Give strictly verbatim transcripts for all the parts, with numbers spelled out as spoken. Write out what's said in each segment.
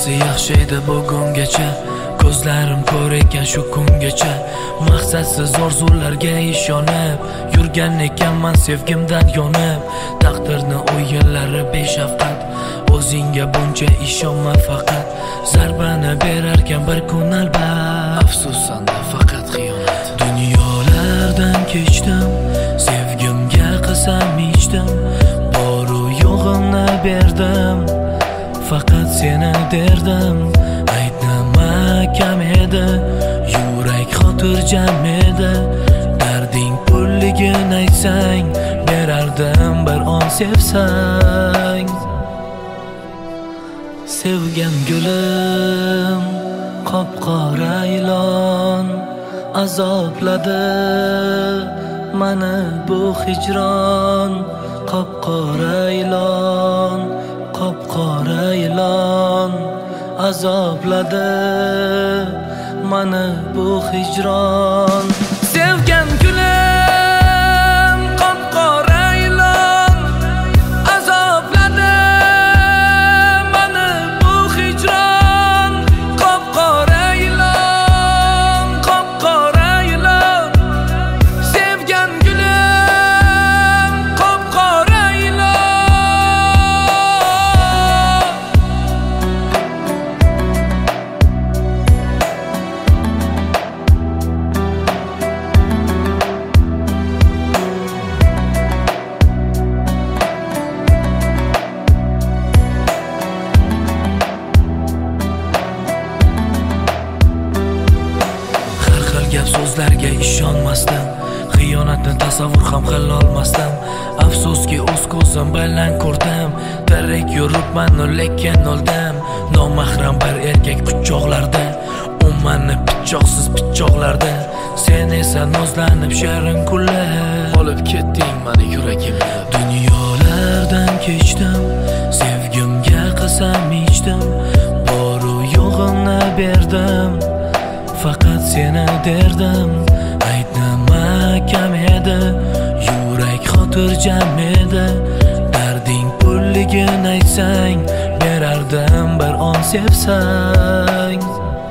Hammasi yaxshi edi bugungacha, ko'zlarim ko'r ekan shu kungacha. Maqsadsiz orzularga ishonib yurgan ekanman sevgimdan yonib. Taqdirni o'yinlari beshafqat, o'zingga buncha ishonma faqat. Zarbani berarkan bir kun albat, afsusanda faqat xiyonat. Dunyolardan kechdim, sevgimga qasam ichdim, boru yo'g'imni berdim, faqat seni derdim. Aytnima kam edi, yurak xotirjam edi. Darding pulligin aytsang, berardim bir on sevsang. Sevgan gulim qop-qora ilon, azobladi mani bu hijron. Qop-qora ilon, qop-qora ilon, azobladi mani bu hijron. Sevgan gulim qop-qora ilon, azobladi mani bu hijron. Qop-qora ilon, qop-qora ilon, sevgan gulim qop-qora ilon. Gap so'zlarga ishonmasdim, xiyonatni tasavvur ham qilolmasdim. Afsuski o'z ko'zim bilan ko'rdim, tirik yuribman lekin o'ldim. Nomahram bir erkak quchoqlarda, u meni pichoqsiz pichoqlarda. Sen esa nozlanib shirin kulib olib ketding meni yuragimni. Dunyolardan kechdim, sevgimga qasam ichdim, boru yo'g'imni berdim, faqat seni derdim. Aytnima kam edi, yurak xotirjam edi. Darding pulligin aytsang, berardim bir on sevsang.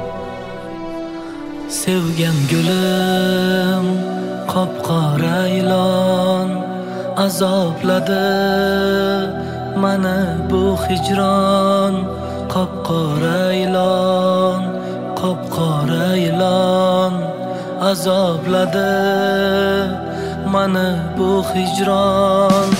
Sevgan gulim qop-qora ilon, azobladi mani bu hijron. Qop-qora ilon, qop-qora ilon, azobladi mani bu hijron.